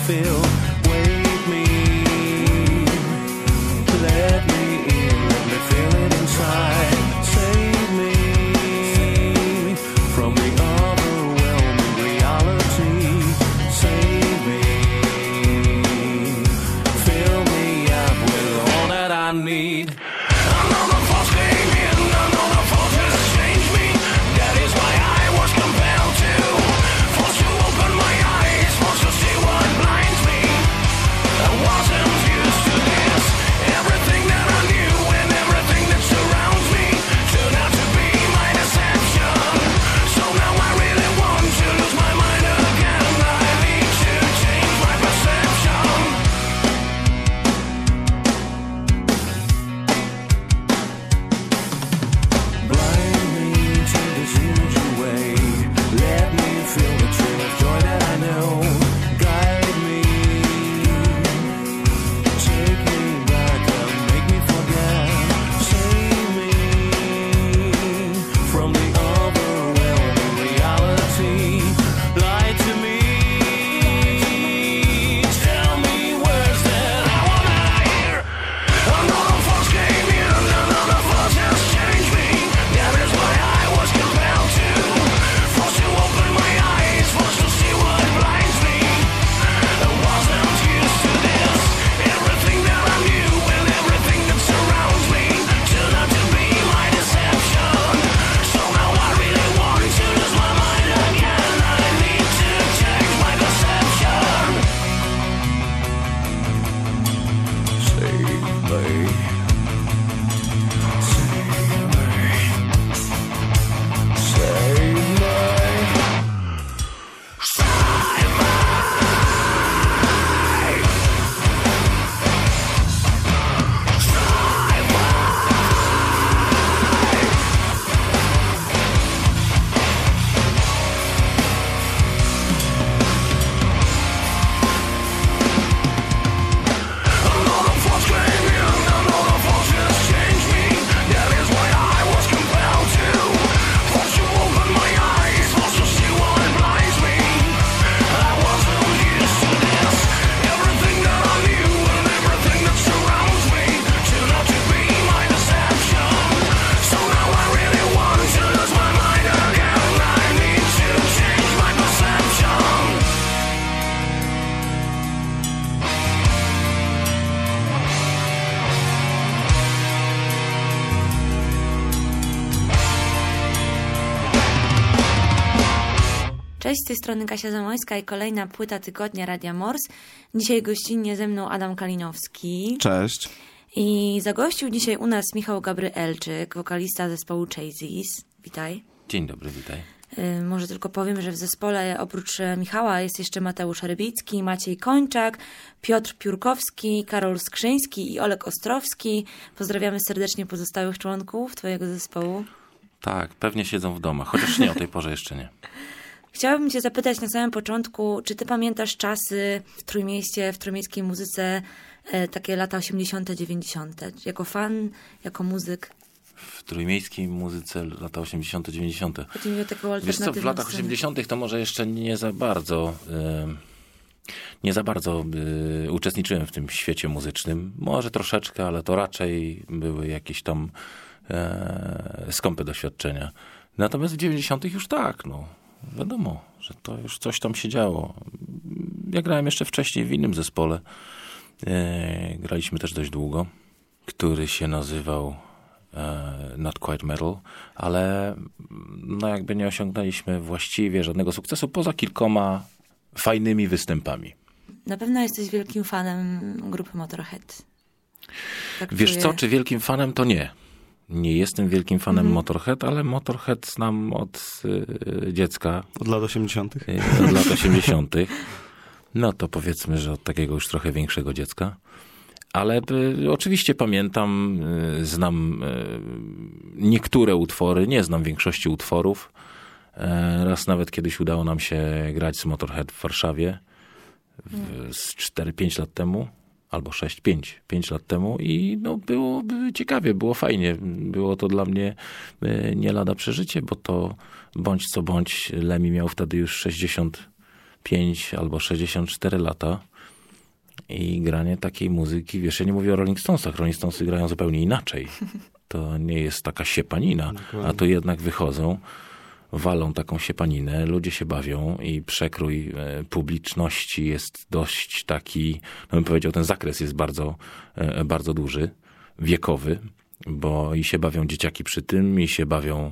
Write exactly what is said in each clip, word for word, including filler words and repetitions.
feel. Wake me, let me in, let me feel it inside. Save me from the overwhelming reality. Save me, fill me up with all that I need. Another force came in, another force has changed me. That is why I was compelled to force to open my eyes, force to see what blinds me. I wasn't used to this. Everything that I knew and everything that surrounds me turned out to be my deception. So now I really want to lose my mind again. I need to change my perception. Blind me to this huge way. Let me feel the thrill of joy that I know. Guide me, take me back and make me forget. Save me from the overwhelming reality. Lie to me, tell me words that I wanna hear. Another force came in, another force has changed me. That is why I was compelled to force to open my eyes, force to see what blinds me. I wasn't used to this. Everything that I knew and everything that surrounds me turned out to be my deception. So now I really want to lose my mind again. I need to change my perception. Save me. Save me. Save me. Save me. Another force came in, another force has changed me. That is why I was compelled to force to open my eyes, force to see what blinds me. I wasn't used to this. Everything that I knew and everything that surrounds me turned out to be my deception. So now I really want to lose my mind again. I need to change my perception. Cześć, z tej strony Kasia Zamoyska i kolejna płyta tygodnia Radia Morse. Dzisiaj gościnnie ze mną Adam Kalinowski. Cześć. I zagościł dzisiaj u nas Michał Gabryelczyk, wokalista zespołu Chassis. Witaj. Dzień dobry, witaj. Y, może tylko powiem, że w zespole oprócz e, Michała jest jeszcze Mateusz Rybicki, Maciej Kończak, Piotr Piórkowski, Karol Skrzyński i Olek Ostrowski. Pozdrawiamy serdecznie pozostałych członków twojego zespołu. Tak, pewnie siedzą w domach, chociaż nie, o tej porze jeszcze nie. Chciałabym cię zapytać na samym początku, czy ty pamiętasz czasy w Trójmieście, w trójmiejskiej muzyce, e, takie lata osiemdziesiąte, dziewięćdziesiąte? Jako fan, jako muzyk? W trójmiejskiej muzyce lata osiemdziesiąte, dziewięćdziesiąte. Chodzi mi o taką Wiesz co, w alternatywną latach scenę. osiemdziesiątych to może jeszcze nie za bardzo, y, nie za bardzo y, uczestniczyłem w tym świecie muzycznym. Może troszeczkę, ale to raczej były jakieś tam y, skąpe doświadczenia. Natomiast w dziewięćdziesiątych już tak, no. Wiadomo, że to już coś tam się działo. Ja grałem jeszcze wcześniej w innym zespole. E, graliśmy też dość długo, który się nazywał e, Not Quite Metal, ale no jakby nie osiągnęliśmy właściwie żadnego sukcesu poza kilkoma fajnymi występami. Na pewno jesteś wielkim fanem grupy Motorhead. Tak Wiesz czuję. co, czy wielkim fanem, to nie. Nie jestem wielkim fanem Mhm. Motorhead, ale Motorhead znam od y, dziecka. Od lat osiemdziesiątych. Y, od lat osiemdziesiątych. No to powiedzmy, że od takiego już trochę większego dziecka. Ale y, oczywiście pamiętam, y, znam y, niektóre utwory, nie znam większości utworów. Y, raz nawet kiedyś udało nam się grać z Motorhead w Warszawie w, z cztery pięć lat temu. Albo sześć, pięć, pięć lat temu i no było ciekawie, było fajnie. Było to dla mnie nie lada przeżycie, bo to bądź co bądź Lemmy miał wtedy już sześćdziesiąt pięć albo sześćdziesiąt cztery lata i granie takiej muzyki, wiesz, ja nie mówię o Rolling Stonesach, Rolling Stonesy grają zupełnie inaczej. To nie jest taka siepanina, a tu jednak wychodzą, walą taką siepaninę, ludzie się bawią i przekrój publiczności jest dość taki, no bym powiedział, ten zakres jest bardzo, bardzo duży, wiekowy, bo i się bawią dzieciaki przy tym, i się bawią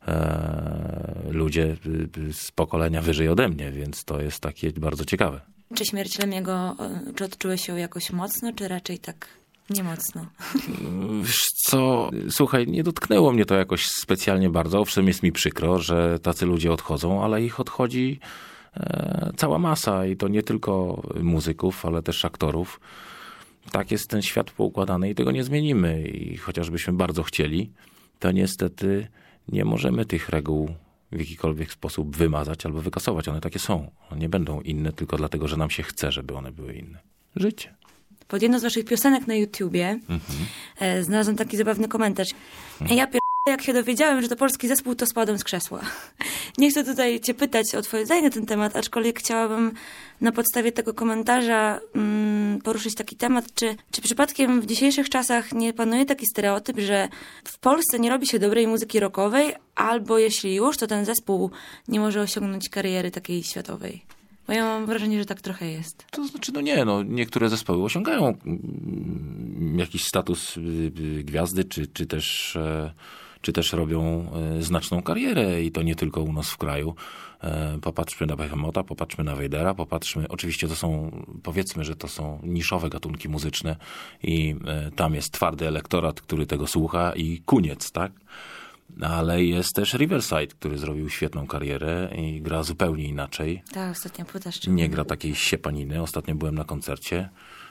e, ludzie z pokolenia wyżej ode mnie, więc to jest takie bardzo ciekawe. Czy śmierć Lemiego, czy odczułeś ją jakoś mocno, czy raczej tak nie mocno? Wiesz co, słuchaj, nie dotknęło mnie to jakoś specjalnie bardzo. Owszem, jest mi przykro, że tacy ludzie odchodzą, ale ich odchodzi e, cała masa i to nie tylko muzyków, ale też aktorów. Tak jest ten świat poukładany i tego nie zmienimy. I chociażbyśmy bardzo chcieli, to niestety nie możemy tych reguł w jakikolwiek sposób wymazać albo wykasować. One takie są. One nie będą inne tylko dlatego, że nam się chce, żeby one były inne. Życie. Pod jedną z waszych piosenek na YouTubie mhm. e, znalazłam taki zabawny komentarz. Mhm. Ja pier... jak się dowiedziałem, że to polski zespół, to spadłem z krzesła. Nie chcę tutaj cię pytać o twoje zdanie na ten temat, aczkolwiek chciałabym na podstawie tego komentarza mm, poruszyć taki temat, czy, czy przypadkiem w dzisiejszych czasach nie panuje taki stereotyp, że w Polsce nie robi się dobrej muzyki rockowej, albo jeśli już, to ten zespół nie może osiągnąć kariery takiej światowej. Bo ja mam wrażenie, że tak trochę jest. To znaczy, no nie, no niektóre zespoły osiągają jakiś status gwiazdy, czy, czy też... czy też robią znaczną karierę i to nie tylko u nas w kraju. Popatrzmy na Behemota, popatrzmy na Wejdera, popatrzmy, oczywiście to są, powiedzmy, że to są niszowe gatunki muzyczne i tam jest twardy elektorat, który tego słucha i koniec, tak? Ale jest też Riverside, który zrobił świetną karierę i gra zupełnie inaczej. Tak, ostatnia płyta szczególnie. Nie gra takiej siepaniny. Ostatnio byłem na koncercie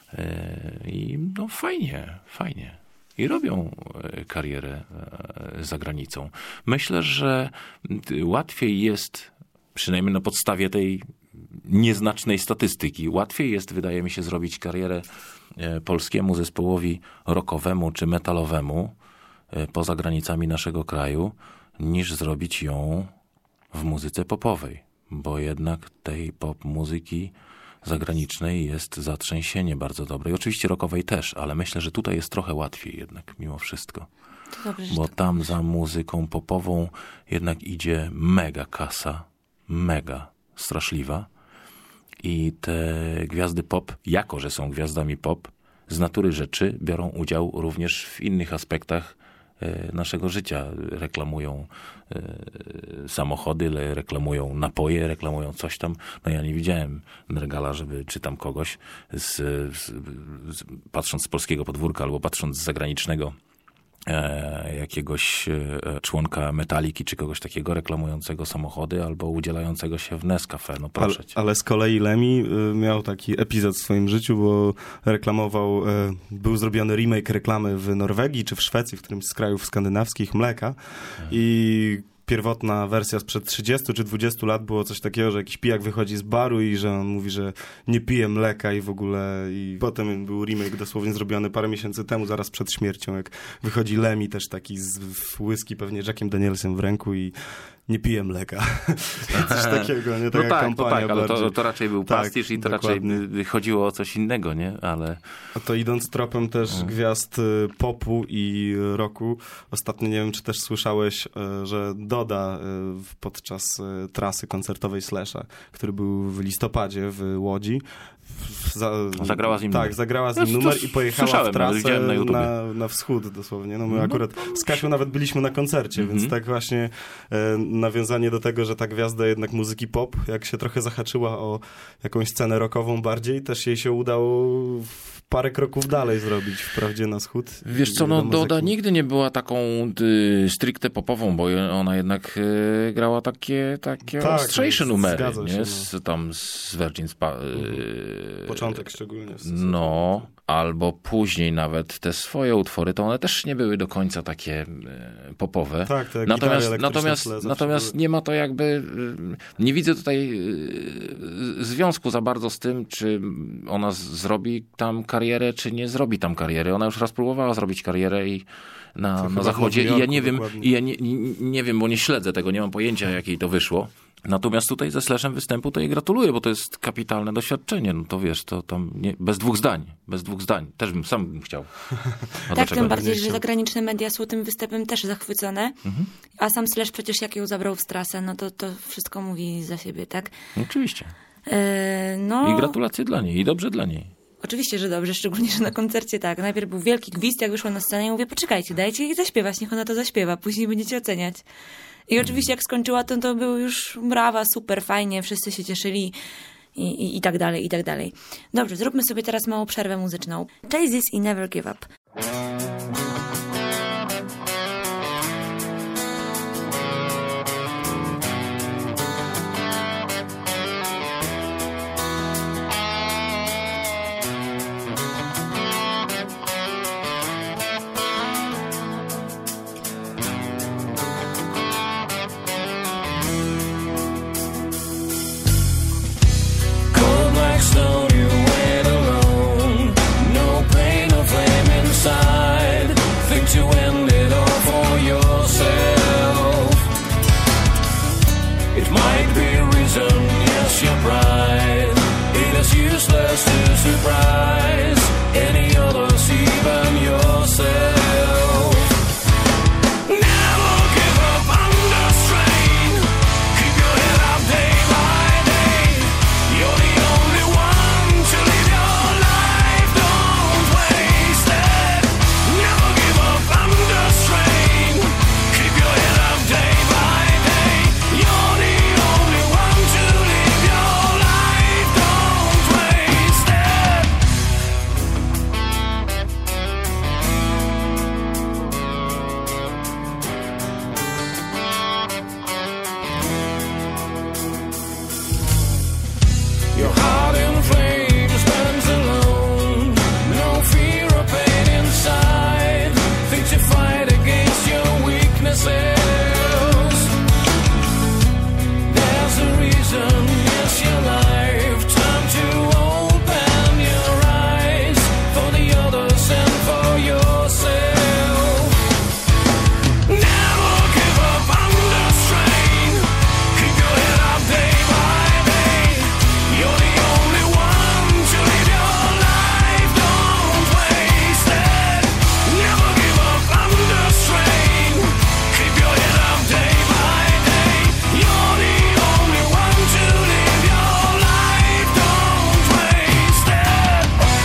i no fajnie, fajnie. I robią karierę za granicą. Myślę, że łatwiej jest, przynajmniej na podstawie tej nieznacznej statystyki, łatwiej jest, wydaje mi się, zrobić karierę polskiemu zespołowi rockowemu czy metalowemu poza granicami naszego kraju, niż zrobić ją w muzyce popowej. Bo jednak tej pop muzyki zagranicznej jest zatrzęsienie bardzo dobre. I oczywiście rockowej też, ale myślę, że tutaj jest trochę łatwiej jednak mimo wszystko. Dobrze, bo to... tam za muzyką popową jednak idzie mega kasa, mega straszliwa. I te gwiazdy pop, jako że są gwiazdami pop, z natury rzeczy biorą udział również w innych aspektach naszego życia. Reklamują samochody, reklamują napoje, reklamują coś tam. No ja nie widziałem Nergala, żeby, czy tam kogoś, z, z, z, patrząc z polskiego podwórka albo patrząc z zagranicznego, e, jakiegoś e, członka Metaliki, czy kogoś takiego reklamującego samochody albo udzielającego się w Nescafe. No proszę ale, cię. ale z kolei Lemmy y, miał taki epizod w swoim życiu, bo reklamował, y, był zrobiony remake reklamy w Norwegii czy w Szwecji, w którymś z krajów skandynawskich mleka hmm. i pierwotna wersja sprzed trzydziestu czy dwudziestu lat było coś takiego, że jakiś pijak wychodzi z baru i że on mówi, że nie pije mleka i w ogóle. I potem był remake dosłownie zrobiony parę miesięcy temu, zaraz przed śmiercią, jak wychodzi Lemmy też taki z whisky, pewnie Jackiem Danielsem w ręku i nie piję mleka. Coś takiego, nie? Tak no tak, kampania to tak, ale to, to raczej był tak, pastisz i to dokładnie. raczej chodziło o coś innego, nie? Ale... A to idąc tropem też hmm. gwiazd popu i rocku, ostatnio nie wiem, czy też słyszałeś, że Doda podczas trasy koncertowej Slasha, który był w listopadzie w Łodzi, Za, zagrała z nim tak, numer. zagrała z nim ja numer i pojechała w trasę na, na, na wschód dosłownie. No my no, akurat z Kasią nawet byliśmy na koncercie, mm-hmm. więc tak właśnie e, nawiązanie do tego, że ta gwiazda jednak muzyki pop, jak się trochę zahaczyła o jakąś scenę rockową bardziej, też jej się udało parę kroków dalej zrobić, wprawdzie na wschód. Wiesz co, no Doda nigdy nie była taką y, stricte popową, bo ona jednak y, grała takie, takie tak, ostrzejsze numery, nie? Się, no. Z, tam z Virgin Spa... Y, Początek szczególnie. No, albo później nawet te swoje utwory, to one też nie były do końca takie y, popowe. Tak, te natomiast natomiast, natomiast nie ma to jakby... Y, nie widzę tutaj y, związku za bardzo z tym, czy ona z, zrobi tam karierę, czy nie zrobi tam kariery. Ona już raz próbowała zrobić karierę i na, na zachodzie i ja nie wiem, i ja nie, nie, nie wiem, bo nie śledzę tego, nie mam pojęcia, jak jej to wyszło, Natomiast tutaj ze Slashem występu to jej gratuluję, bo to jest kapitalne doświadczenie. No to wiesz, to tam nie, bez dwóch zdań, bez dwóch zdań. Też bym sam bym chciał. A Tak, czego? tym bardziej, że zagraniczne media są tym występem też zachwycone. Mhm. A sam Slash przecież jak ją zabrał w Strasę, no to, to wszystko mówi za siebie, tak? Oczywiście. E, no... I gratulacje dla niej, i dobrze dla niej. Oczywiście, że dobrze, szczególnie, że na koncercie tak. Najpierw był wielki gwizd, jak wyszła na scenę i mówię, poczekajcie, dajcie jej zaśpiewać, niech ona to zaśpiewa, później będziecie oceniać. I oczywiście jak skończyła, to, to było już brawa, super, fajnie, wszyscy się cieszyli i, i, i tak dalej, i tak dalej. Dobrze, zróbmy sobie teraz małą przerwę muzyczną. Chase This i Never Give Up. Cold like snow, you wait alone. No pain, no flame inside. Think to end it all for yourself. It might be reason, yes, your pride. It is useless to surprise any others, even yourself. Never give up under strain. Keep your head up day by day. You're the only one to live your life. Don't waste it. Never give up under strain. Keep your head up day by day. You're the only one to live your life. Don't waste it. Your heart in flames burns alone. No fear or pain inside. Think to fight against your weaknesses. There's a reason, yes, your life. Time to open your eyes for the others and for yourself. Never give up under strain. Keep your head up day by day. You're the only one to live your life. Don't waste it. Never give up under strain. Keep your head up day by day. You're the only one to live your life. Don't waste it.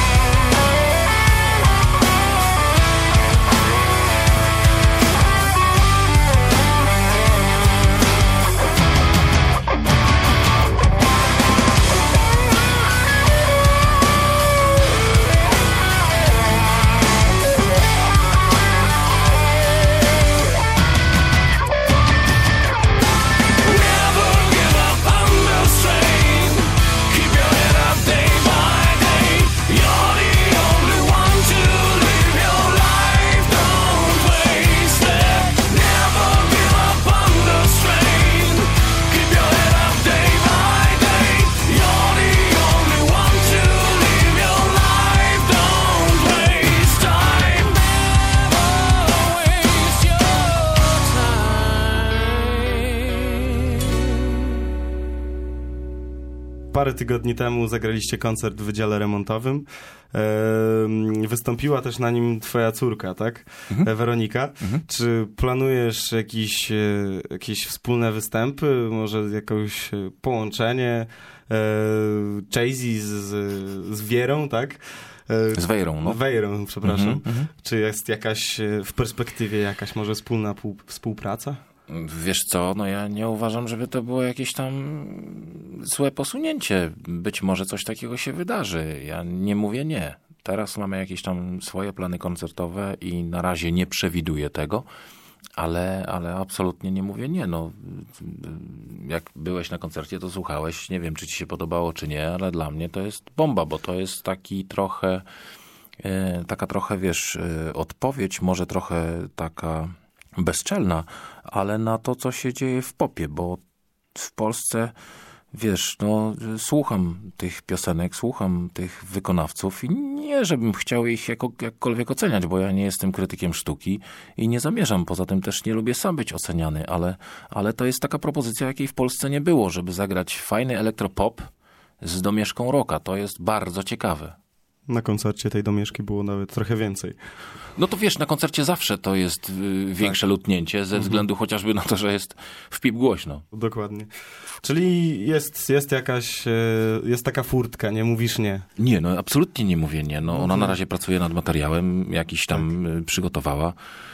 Never give up under strain. Keep your head up day by day. You're the only one to live your life. Don't waste it. Never give up under strain. Keep your head up day by day. You're the only one to live your life. Don't waste time. Never waste your time. Parę tygodni temu zagraliście koncert w Wydziale Remontowym. Ehm, wystąpiła też na nim twoja córka, tak? E, Weronika. Czy planujesz jakiś, e, jakieś wspólne występy? Może jakieś e, połączenie e, Chasey z, z, z Wierą, tak? E, Z Wejrą, no. Wejrą, przepraszam. Mhm, mhm. Czy jest jakaś, e, w perspektywie jakaś może wspólna pół, współpraca? Wiesz co, no ja nie uważam, żeby to było jakieś tam złe posunięcie. Być może coś takiego się wydarzy. Ja nie mówię nie. Teraz mamy jakieś tam swoje plany koncertowe i na razie nie przewiduję tego, ale, ale absolutnie nie mówię nie. No, jak byłeś na koncercie, to słuchałeś. Nie wiem, czy ci się podobało, czy nie, ale dla mnie to jest bomba, bo to jest taki trochę, taka trochę, wiesz, odpowiedź, może trochę taka bezczelna, ale na to, co się dzieje w popie, bo w Polsce wiesz, no słucham tych piosenek, słucham tych wykonawców i nie, żebym chciał ich jako, jakkolwiek oceniać, bo ja nie jestem krytykiem sztuki i nie zamierzam. Poza tym też nie lubię sam być oceniany, ale, ale to jest taka propozycja, jakiej w Polsce nie było, żeby zagrać fajny elektropop z domieszką rocka. To jest bardzo ciekawe. Na koncercie tej domieszki było nawet trochę więcej. No to wiesz, na koncercie zawsze to jest y, większe tak. lutnięcie, ze względu chociażby na to, że jest w pip głośno. Dokładnie. Czyli jest, jest jakaś, jest taka furtka, nie mówisz nie? Nie, no absolutnie nie mówię nie. No, ona na razie pracuje nad materiałem, jakiś tam tak. przygotowała.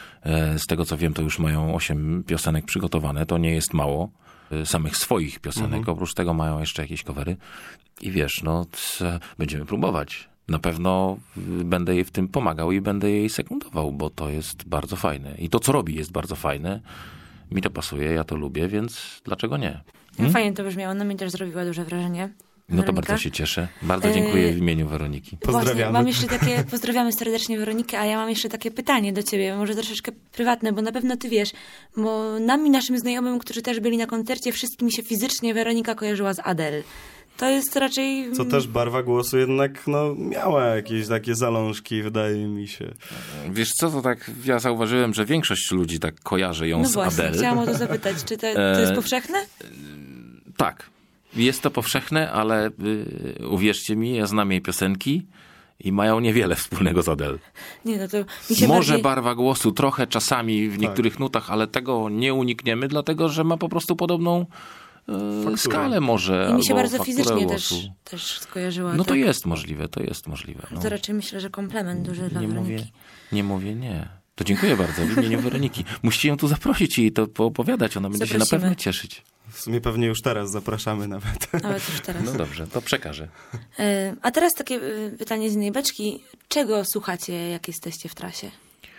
Z tego co wiem, to już mają osiem piosenek przygotowane, to nie jest mało. Samych swoich piosenek, mhm. oprócz tego mają jeszcze jakieś covery. I wiesz, no będziemy próbować. Na pewno będę jej w tym pomagał i będę jej sekundował, bo to jest bardzo fajne. I to, co robi, jest bardzo fajne. Mi to pasuje, ja to lubię, więc dlaczego nie? Hmm? Fajnie to brzmiało, na mnie też zrobiła duże wrażenie. No to Weronika. Bardzo się cieszę. Bardzo dziękuję w imieniu Weroniki. Pozdrawiamy. Właśnie, mam jeszcze takie, pozdrawiamy serdecznie Weronikę, a ja mam jeszcze takie pytanie do ciebie, może troszeczkę prywatne, bo na pewno ty wiesz, bo nam i naszym znajomym, którzy też byli na koncercie, wszystkim się fizycznie Weronika kojarzyła z Adele. To jest raczej... Co też barwa głosu jednak no, miała jakieś takie zalążki, wydaje mi się. Wiesz co, to tak ja zauważyłem, że większość ludzi tak kojarzy ją no z właśnie, Adele. chciałam o to zapytać, czy to, to jest powszechne? E, tak, jest to powszechne, ale y, uwierzcie mi, ja znam jej piosenki i mają niewiele wspólnego z Adele. Nie, no to mi się Może bardziej... barwa głosu trochę czasami w niektórych tak. nutach, ale tego nie unikniemy, dlatego że ma po prostu podobną Fakturę. Skalę może. I mi się bardzo fakturę fizycznie głosu. też, też skojarzyła. No tak? to jest możliwe, to jest możliwe. No. To raczej myślę, że komplement duży dla nie Weroniki. Mówię, nie mówię nie. To dziękuję bardzo w imieniu Weroniki. Musicie ją tu zaprosić i to poopowiadać. Ona będzie Zaprosimy. się na pewno cieszyć. W sumie pewnie już teraz zapraszamy nawet. Nawet już teraz. No dobrze, to przekażę. A teraz takie pytanie z innej beczki. Czego słuchacie, jak jesteście w trasie?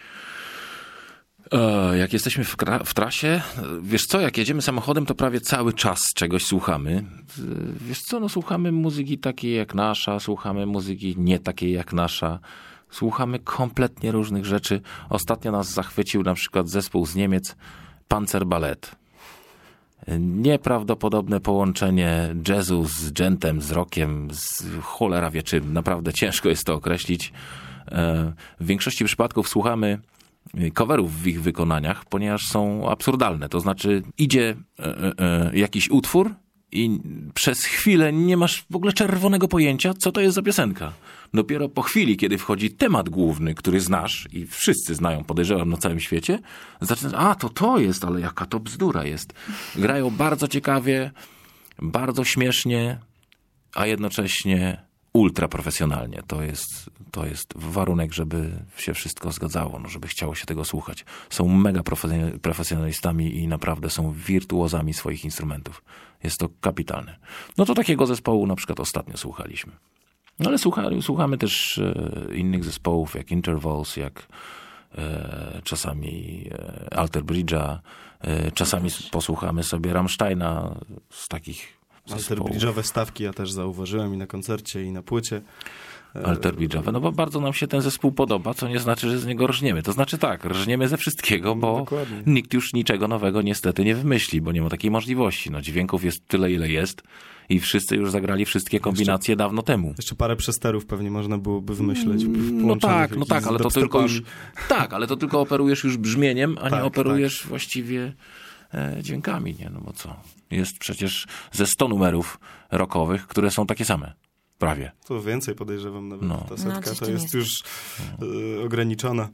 Jak jesteśmy w, w trasie, wiesz co, jak jedziemy samochodem, to prawie cały czas czegoś słuchamy. Wiesz co, no słuchamy muzyki takiej jak nasza, słuchamy muzyki nie takiej jak nasza, słuchamy kompletnie różnych rzeczy. Ostatnio nas zachwycił na przykład zespół z Niemiec, Panzerballet. Nieprawdopodobne połączenie jazzu z dżentem, z rockiem, z cholera wie czym. Naprawdę ciężko jest to określić. W większości przypadków słuchamy coverów w ich wykonaniach, ponieważ są absurdalne. To znaczy idzie e, e, jakiś utwór i przez chwilę nie masz w ogóle czerwonego pojęcia, co to jest za piosenka. Dopiero po chwili, kiedy wchodzi temat główny, który znasz i wszyscy znają, podejrzewam, na całym świecie, zaczynasz, a to to jest, ale jaka to bzdura jest. Grają bardzo ciekawie, bardzo śmiesznie, a jednocześnie ultra profesjonalnie. To jest, to jest warunek, żeby się wszystko zgadzało, no, żeby chciało się tego słuchać. Są mega profesjonalistami i naprawdę są wirtuozami swoich instrumentów. Jest to kapitalne. No to takiego zespołu na przykład ostatnio słuchaliśmy. No ale słucha, słuchamy też e, innych zespołów, jak Intervals, jak e, czasami e, Alter Bridge'a, e, czasami posłuchamy sobie Rammsteina z takich Alter Bridge'owe stawki ja też zauważyłem i na koncercie, i na płycie. Alter Bridge'owe, no bo bardzo nam się ten zespół podoba, co nie znaczy, że z niego rżniemy. To znaczy tak, rżniemy ze wszystkiego, bo Dokładnie. nikt już niczego nowego niestety nie wymyśli, bo nie ma takiej możliwości. No dźwięków jest tyle, ile jest i wszyscy już zagrali wszystkie kombinacje jeszcze, dawno temu. Jeszcze parę przesterów pewnie można byłoby wymyśleć. No tak, no tak, ale to tylko już, tak, ale to tylko operujesz już brzmieniem, a tak, nie operujesz tak. właściwie e, dźwiękami, nie? No bo co? Jest przecież ze sto numerów rockowych, które są takie same. Prawie. To więcej podejrzewam nawet. No. Ta setka no, to jest, jest już no. y, ograniczona.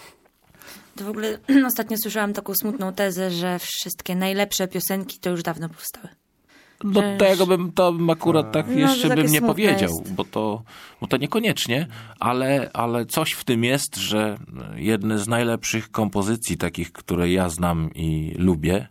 To w ogóle ostatnio słyszałam taką smutną tezę, że wszystkie najlepsze piosenki to już dawno powstały. Do że... tego bym to bym akurat tak no, jeszcze bym nie powiedział, jest. bo to, bo to niekoniecznie, ale, ale coś w tym jest, że jedne z najlepszych kompozycji takich, które ja znam i lubię,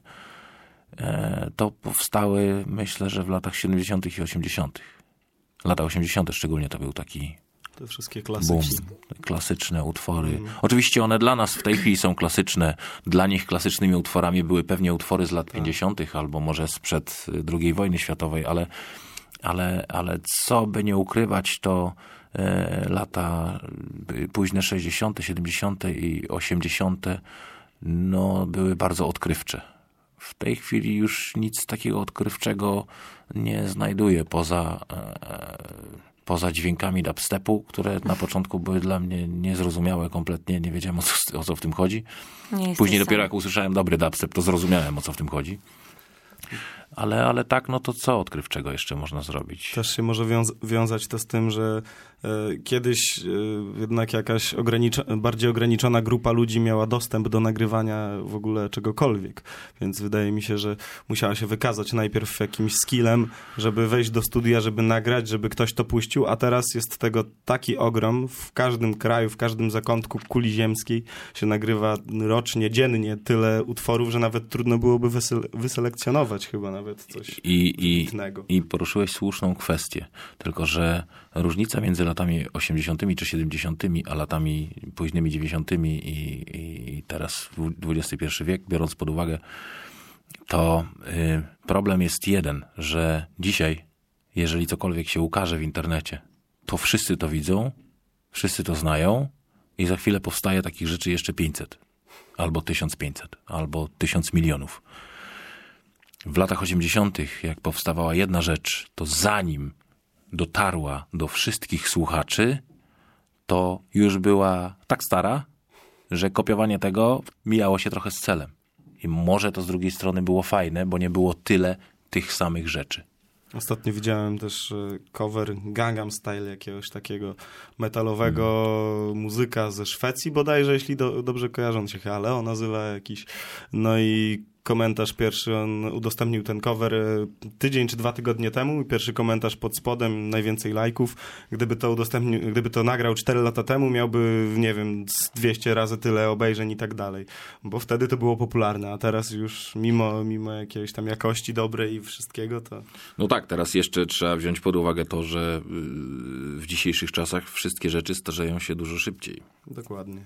to powstały, myślę, że w latach siedemdziesiątych i osiemdziesiątych. Lata osiemdziesiąte szczególnie to był taki te wszystkie klasyki. boom, klasyczne utwory. Mm. Oczywiście one dla nas w tej chwili są klasyczne. Dla nich klasycznymi utworami były pewnie utwory z lat tak. pięćdziesiątych albo może sprzed drugiej wojny światowej, ale, ale, ale co by nie ukrywać, to e, lata późne sześćdziesiąte, siedemdziesiąte i osiemdziesiąte no, były bardzo odkrywcze. w tej chwili już nic takiego odkrywczego nie znajduję poza, e, poza dźwiękami dubstepu, które na początku były dla mnie niezrozumiałe kompletnie, nie wiedziałem o co, o co w tym chodzi. Nie Później jesteś dopiero sam. jak usłyszałem dobry dubstep, to zrozumiałem o co w tym chodzi. Ale, ale tak, no to co odkrywczego jeszcze można zrobić? Też się może wiąz- wiązać to z tym, że e, kiedyś e, jednak jakaś ograniczo- bardziej ograniczona grupa ludzi miała dostęp do nagrywania w ogóle czegokolwiek. Więc wydaje mi się, że musiała się wykazać najpierw jakimś skillem, żeby wejść do studia, żeby nagrać, żeby ktoś to puścił, a teraz jest tego taki ogrom. W każdym kraju, w każdym zakątku kuli ziemskiej się nagrywa rocznie, dziennie tyle utworów, że nawet trudno byłoby wysel- wyselekcjonować chyba nawet coś I, i, innego. I poruszyłeś słuszną kwestię. Tylko że różnica między latami osiemdziesiątymi czy siedemdziesiątymi, a latami późnymi dziewięćdziesiątymi i, i teraz dwudziesty pierwszy wiek, biorąc pod uwagę, to y, problem jest jeden, że dzisiaj, jeżeli cokolwiek się ukaże w internecie, to wszyscy to widzą, wszyscy to znają i za chwilę powstaje takich rzeczy jeszcze pięćset, albo tysiąc pięćset, albo tysiąc milionów. W latach osiemdziesiątych, jak powstawała jedna rzecz, to zanim dotarła do wszystkich słuchaczy, to już była tak stara, że kopiowanie tego mijało się trochę z celem. I może to z drugiej strony było fajne, bo nie było tyle tych samych rzeczy. Ostatnio widziałem też e, cover Gangnam Style, jakiegoś takiego metalowego mm. muzyka ze Szwecji bodajże, jeśli do, dobrze kojarzą się, chyba Leo nazywa jakiś. No i komentarz pierwszy, on udostępnił ten cover tydzień czy dwa tygodnie temu i pierwszy komentarz pod spodem, najwięcej lajków. Gdyby to udostępnił, gdyby to nagrał cztery lata temu, miałby, nie wiem, z dwieście razy tyle obejrzeń i tak dalej. Bo wtedy to było popularne, a teraz już mimo, mimo jakiejś tam jakości dobrej i wszystkiego, to... No tak, teraz jeszcze trzeba wziąć pod uwagę to, że w dzisiejszych czasach wszystkie rzeczy starzeją się dużo szybciej. Dokładnie.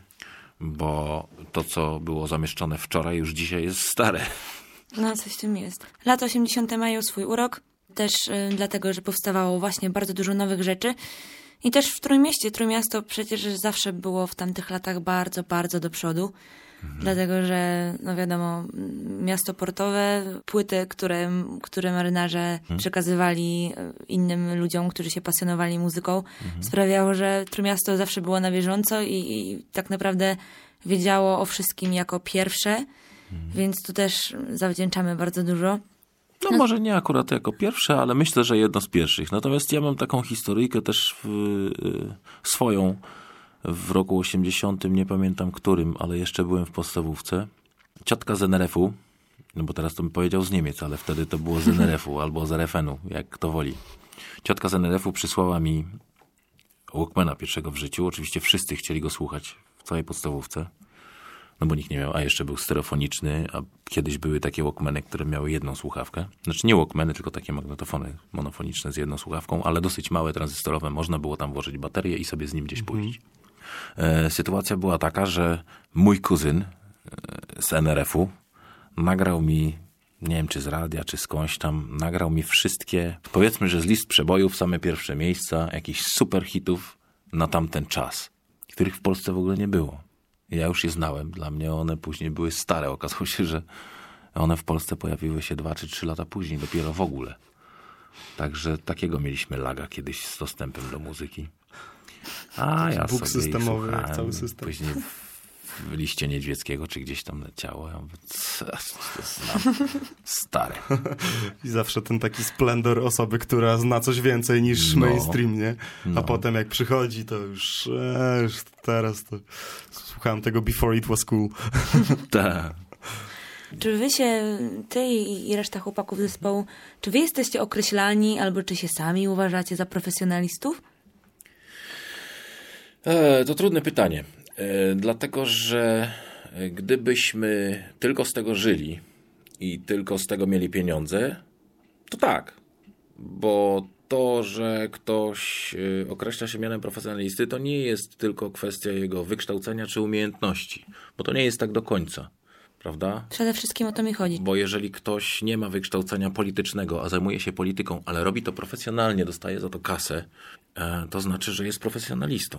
Bo to, co było zamieszczone wczoraj, już dzisiaj jest stare. No, coś w tym jest. Lata osiemdziesiąte mają swój urok, też y, dlatego, że powstawało właśnie bardzo dużo nowych rzeczy. I też w Trójmieście. Trójmiasto przecież zawsze było w tamtych latach bardzo, bardzo do przodu. Mhm. Dlatego, że no wiadomo, miasto portowe, płyty, które, które marynarze mhm. przekazywali innym ludziom, którzy się pasjonowali muzyką, mhm. sprawiało, że Trójmiasto zawsze było na bieżąco i, i tak naprawdę wiedziało o wszystkim jako pierwsze, mhm. więc tu też zawdzięczamy bardzo dużo. No, no może nie akurat jako pierwsze, ale myślę, że jedno z pierwszych. Natomiast ja mam taką historyjkę też w, y, swoją. W roku osiemdziesiątym, nie pamiętam którym, ale jeszcze byłem w podstawówce. Ciotka z en er efu, no bo teraz to bym powiedział z Niemiec, ale wtedy to było z en er efu albo z er ef enu, jak kto woli. Ciotka z en er efu przysłała mi Walkmana pierwszego w życiu. Oczywiście wszyscy chcieli go słuchać w całej podstawówce, no bo nikt nie miał, a jeszcze był stereofoniczny, a kiedyś były takie Walkmany, które miały jedną słuchawkę. Znaczy nie Walkmany, tylko takie magnetofony monofoniczne z jedną słuchawką, ale dosyć małe, tranzystorowe. Można było tam włożyć baterię i sobie z nim gdzieś pójść. E, sytuacja była taka, że mój kuzyn e, z en er efu nagrał mi, nie wiem czy z radia, czy skądś tam, nagrał mi wszystkie, powiedzmy, że z list przebojów, same pierwsze miejsca, jakichś super hitów na tamten czas, których w Polsce w ogóle nie było. Ja już je znałem. Dla mnie one później były stare. Okazało się, że one w Polsce pojawiły się dwa czy trzy lata później, dopiero w ogóle. Także takiego mieliśmy laga kiedyś z dostępem do muzyki. A ja Bóg sobie systemowy, słuchałem. jak cały system. Później w, w liście Niedźwieckiego, czy gdzieś tam leciało. Ja mówię, co to znam? Stare. I zawsze ten taki splendor osoby, która zna coś więcej niż No. mainstream, nie? A No. potem jak przychodzi, to już, e, już teraz to słuchałem tego Before It Was Cool. Tak. Czy wy się, ty i i reszta chłopaków zespołu, czy wy jesteście określani, albo czy się sami uważacie za profesjonalistów? E, to trudne pytanie. E, dlatego, że gdybyśmy tylko z tego żyli i tylko z tego mieli pieniądze, to tak. Bo to, że ktoś e, określa się mianem profesjonalisty, to nie jest tylko kwestia jego wykształcenia czy umiejętności. Bo to nie jest tak do końca. Prawda? Przede wszystkim o to mi chodzi. Bo jeżeli ktoś nie ma wykształcenia politycznego, a zajmuje się polityką, ale robi to profesjonalnie, dostaje za to kasę, e, to znaczy, że jest profesjonalistą.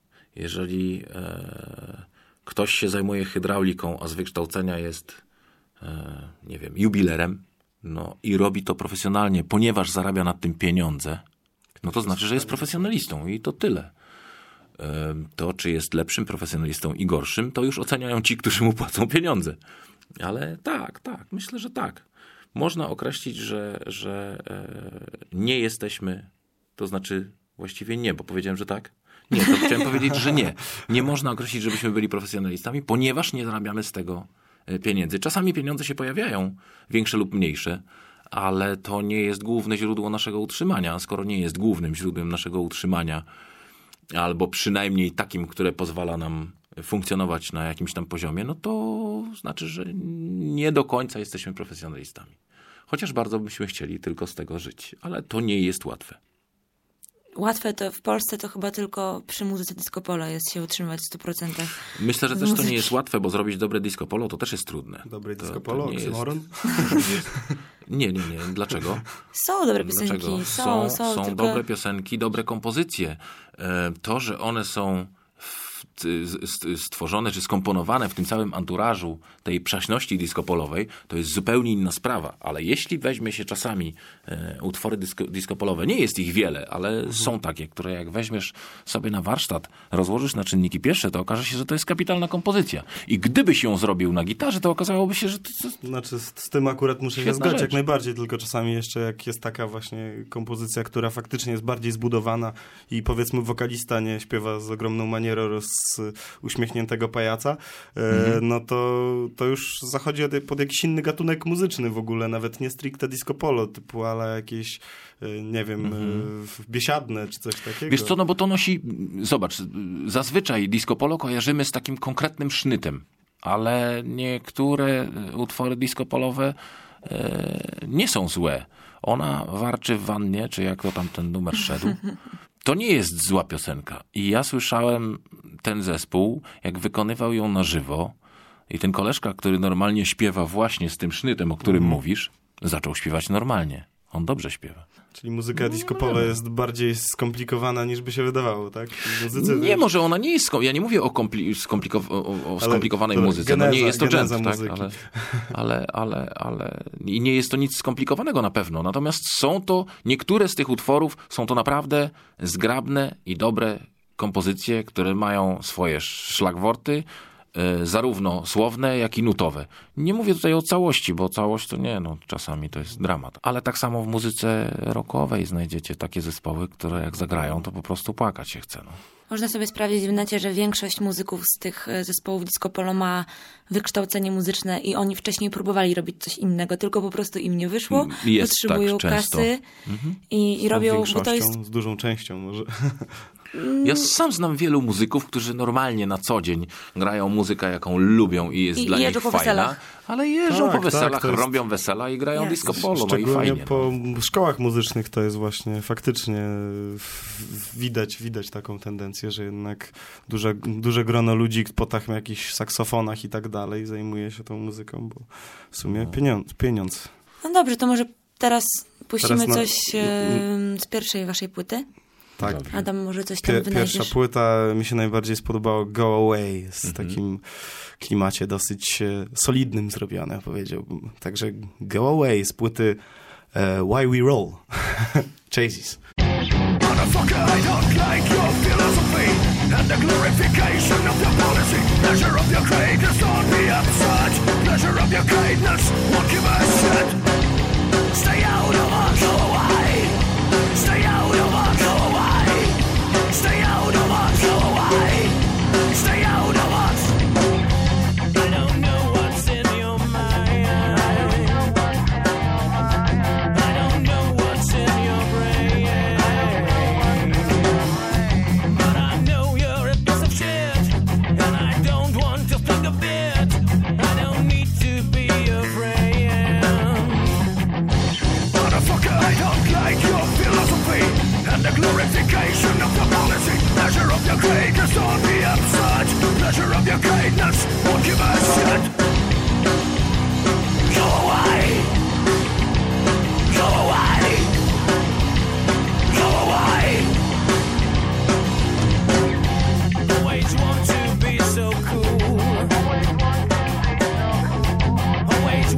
Jeżeli e, ktoś się zajmuje hydrauliką, a z wykształcenia jest e, nie wiem, jubilerem, no i robi to profesjonalnie, ponieważ zarabia na tym pieniądze, no to znaczy, że jest profesjonalistą i to tyle. E, to, czy jest lepszym profesjonalistą i gorszym, to już oceniają ci, którzy mu płacą pieniądze. Ale tak, tak, myślę, że tak. Można określić, że, że e, nie jesteśmy, to znaczy właściwie nie, bo powiedziałem, że tak. Nie, to chciałem powiedzieć, że nie. Nie można określić, żebyśmy byli profesjonalistami, ponieważ nie zarabiamy z tego pieniędzy. Czasami pieniądze się pojawiają, większe lub mniejsze, ale to nie jest główne źródło naszego utrzymania. Skoro nie jest głównym źródłem naszego utrzymania, albo przynajmniej takim, które pozwala nam funkcjonować na jakimś tam poziomie, no to znaczy, że nie do końca jesteśmy profesjonalistami. Chociaż bardzo byśmy chcieli tylko z tego żyć, ale to nie jest łatwe. Łatwe to w Polsce to chyba tylko przy muzyce disco polo jest się utrzymywać w stu procentach. Myślę, że też to nie jest łatwe, bo zrobić dobre disco polo to też jest trudne. Dobre to, disco to polo, nie oksymoron? jest... Nie, nie, nie. Dlaczego? Są dobre piosenki. Dlaczego? Są, Są, są, są tylko... dobre piosenki, dobre kompozycje. To, że one są stworzone czy skomponowane w tym całym anturażu tej przaśności disco-polowej, to jest zupełnie inna sprawa. Ale jeśli weźmie się czasami e, utwory disco, disco-polowe, nie jest ich wiele, ale mhm. są takie, które jak weźmiesz sobie na warsztat, rozłożysz na czynniki pierwsze, to okaże się, że to jest kapitalna kompozycja. I gdybyś ją zrobił na gitarze, to okazałoby się, że... To, to... Znaczy z, z tym akurat muszę się zgodzić rzecz. jak najbardziej, tylko czasami jeszcze jak jest taka właśnie kompozycja, która faktycznie jest bardziej zbudowana i powiedzmy wokalista nie śpiewa z ogromną manierą roz uśmiechniętego pajaca, mm-hmm. no to, to już zachodzi pod jakiś inny gatunek muzyczny w ogóle, nawet nie stricte disco polo typu, ale jakieś, nie wiem, mm-hmm. biesiadne czy coś takiego. Wiesz co, no bo to nosi, zobacz, zazwyczaj disco polo kojarzymy z takim konkretnym sznytem, ale niektóre utwory disco polowe e, nie są złe. Ona warczy w wannie, czy jak to tam ten numer szedł. To nie jest zła piosenka. I ja słyszałem ten zespół, jak wykonywał ją na żywo i ten koleżka, który normalnie śpiewa właśnie z tym sznytem, o którym mm. mówisz, zaczął śpiewać normalnie. On dobrze śpiewa. Czyli muzyka disco polo jest bardziej skomplikowana niż by się wydawało, tak? Muzyce, nie, wiesz... może ona nie jest... Ja nie mówię o, kompli... skompliko... o, o skomplikowanej ale, muzyce. Geneza, no nie jest to dżent, tak? Ale, ale, ale, ale... I nie jest to nic skomplikowanego na pewno. Natomiast są to... Niektóre z tych utworów są to naprawdę zgrabne i dobre kompozycje, które mają swoje szlagworty, zarówno słowne, jak i nutowe. Nie mówię tutaj o całości, bo całość to nie, no czasami to jest dramat. Ale tak samo w muzyce rockowej znajdziecie takie zespoły, które jak zagrają, to po prostu płakać się chce. No. Można sobie sprawdzić w necie, że większość muzyków z tych zespołów disco polo ma wykształcenie muzyczne i oni wcześniej próbowali robić coś innego, tylko po prostu im nie wyszło, jest potrzebują tak, kasy mhm. i, i robią, bo to jest... z dużą częścią może. Ja sam znam wielu muzyków, którzy normalnie na co dzień grają muzykę, jaką lubią i jest I, dla i nich po fajna, weselach. ale jeżdżą tak, po weselach, tak, jest... robią wesela i grają yes. disco polo, no i Szczególnie fajnie. po no. szkołach muzycznych to jest właśnie faktycznie widać, widać taką tendencję, że jednak duże, duże grono ludzi po takich jakichś saksofonach i tak dalej zajmuje się tą muzyką, bo w sumie no. pieniądz, pieniądz. No dobrze, to może teraz puścimy teraz na... coś e, z pierwszej waszej płyty. Tak. Adam, może coś tam Pier- wynajdziesz? Pierwsza płyta mi się najbardziej spodobało Go Away, z mhm. takim klimacie dosyć e, solidnym zrobione, powiedziałbym. Także Go Away z płyty e, Why We Roll. Chases. Motherfucker, I don't like your philosophy and the glorification of your policy. Pleasure of your greatness, don't be upset. Pleasure of your greatness, won't give a shit. Stay out of our go away. Stay out of our go away. Stay out of our go away. Stay out of us. I don't know what's in your mind. I don't know what's in your brain. But I know you're a piece of shit, and I don't want to think of it. I don't need to be afraid. Motherfucker, I don't like your philosophy and the glorification of the policy. Pleasure of your greatness, don't be upset. Pleasure of your greatness, won't give a shit. Go away. Go away. Go away. Always want to be so cool. Always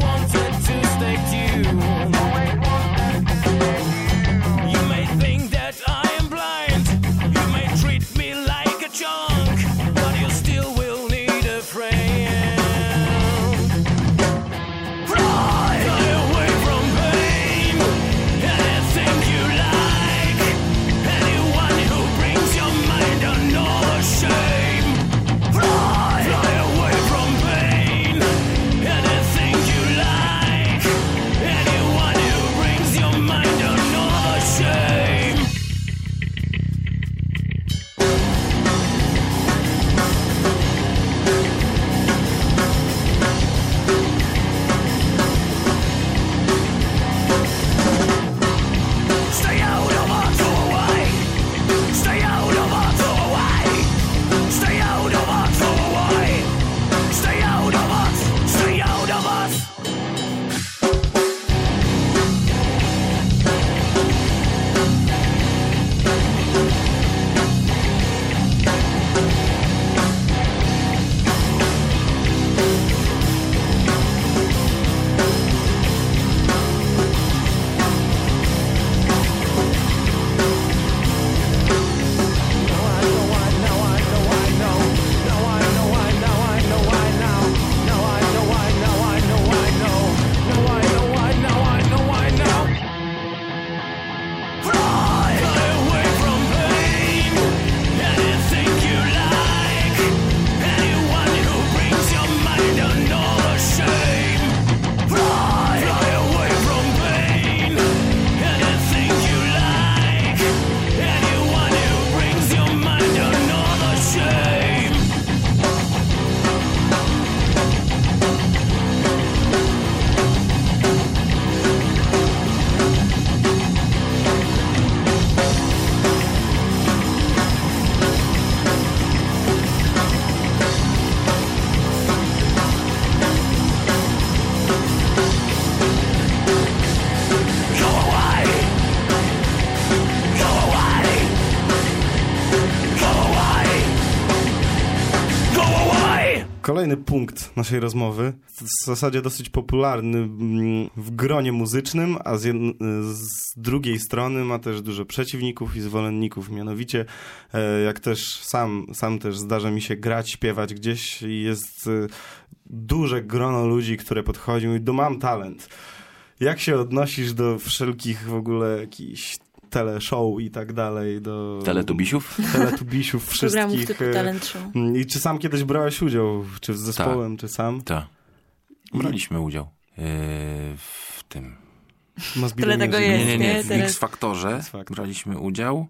kolejny punkt naszej rozmowy, w zasadzie dosyć popularny mm, w gronie muzycznym, a z, jedn- z drugiej strony ma też dużo przeciwników i zwolenników. Mianowicie, e, jak też sam, sam też zdarza mi się grać, śpiewać gdzieś i jest e, duże grono ludzi, które podchodzi i mówią, mam talent. Jak się odnosisz do wszelkich w ogóle jakichś teleshow i tak dalej, do... Teletubisiów? Teletubisiów Programów wszystkich. typu talent show. I czy sam kiedyś brałeś udział? Czy z zespołem, czy sam? Tak. Braliśmy udział yy, w tym. Must Be Tyle the tego Music. jest. Nie, nie, nie. nie? W Teraz- X-Faktorze X-Factor. braliśmy udział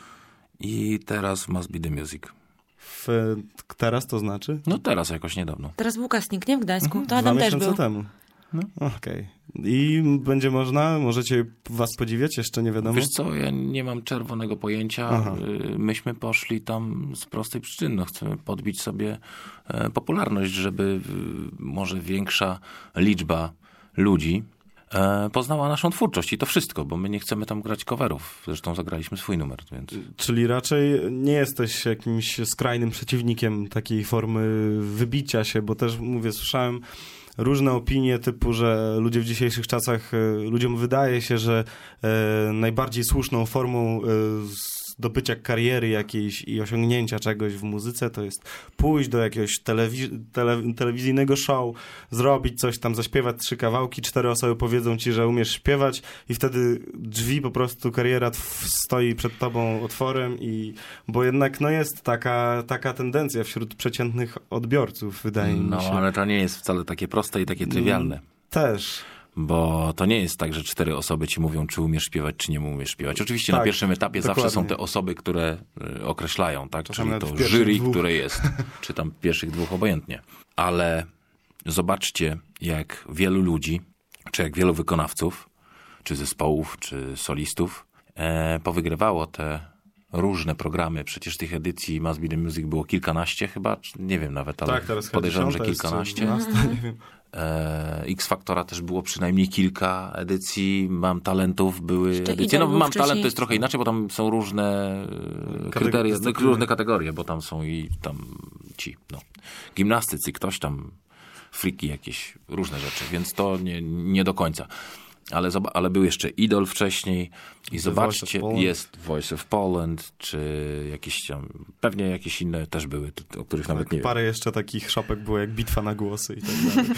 i teraz w Must Be the Music. W, teraz to znaczy? No teraz jakoś niedawno. Teraz był casting, nie? W Gdańsku. To Dwa Adam też miesiące był. temu. No. Okej. I będzie można, możecie was podziwiać? Jeszcze nie wiadomo? Wiesz co, ja nie mam czerwonego pojęcia. Aha. Y, Myśmy poszli tam z prostej przyczyny. No, chcemy podbić sobie e, popularność, żeby y, może większa liczba ludzi e, poznała naszą twórczość i to wszystko, bo my nie chcemy tam grać coverów. Zresztą zagraliśmy swój numer, więc... Czyli raczej nie jesteś jakimś skrajnym przeciwnikiem takiej formy wybicia się, bo też, mówię, słyszałem różne opinie typu, że ludzie w dzisiejszych czasach, e, ludziom wydaje się, że e, najbardziej słuszną formą e, zdobycia kariery jakiejś i osiągnięcia czegoś w muzyce to jest pójść do jakiegoś telewiz- tele- telewizyjnego show, zrobić coś tam, zaśpiewać trzy kawałki, cztery osoby powiedzą ci, że umiesz śpiewać i wtedy drzwi po prostu, kariera tw- stoi przed tobą otworem i bo jednak no jest taka, taka tendencja wśród przeciętnych odbiorców, wydaje mi No, się. ale to nie jest wcale takie proste i takie trywialne. Też. Bo to nie jest tak, że cztery osoby ci mówią, czy umiesz śpiewać, czy nie umiesz śpiewać. Oczywiście Tak, na pierwszym etapie dokładnie. zawsze są te osoby, które y, określają, tak? Czasami Czyli nawet to w pierwszych jury, dwóch. które jest, czy tam pierwszych dwóch obojętnie. Ale zobaczcie, jak wielu ludzi, czy jak wielu wykonawców, czy zespołów, czy solistów e, powygrywało te różne programy. Przecież tych edycji Must Be the Music było kilkanaście chyba, czy nie wiem nawet, ale Tak, teraz podejrzewam, że dziesiąta jest, kilkanaście. dwunasta, nie wiem. E, X-Faktora też było przynajmniej kilka edycji. Mam Talentów były Jeszcze edycje. No, Idol był Mam wcześniej. Talent to jest trochę inaczej, bo tam są różne e, kryteria, no, dyscypliny. różne kategorie, bo tam są i tam ci, no, gimnastycy, ktoś tam, friki jakieś, różne rzeczy, więc to nie, nie do końca. Ale, zoba- ale był jeszcze Idol wcześniej i zobaczcie, Voice of Poland. jest Voice of Poland, czy jakieś tam, pewnie jakieś inne też były, t- o których nawet nie wiem. Parę jeszcze takich szopek było, jak bitwa na głosy i tak dalej.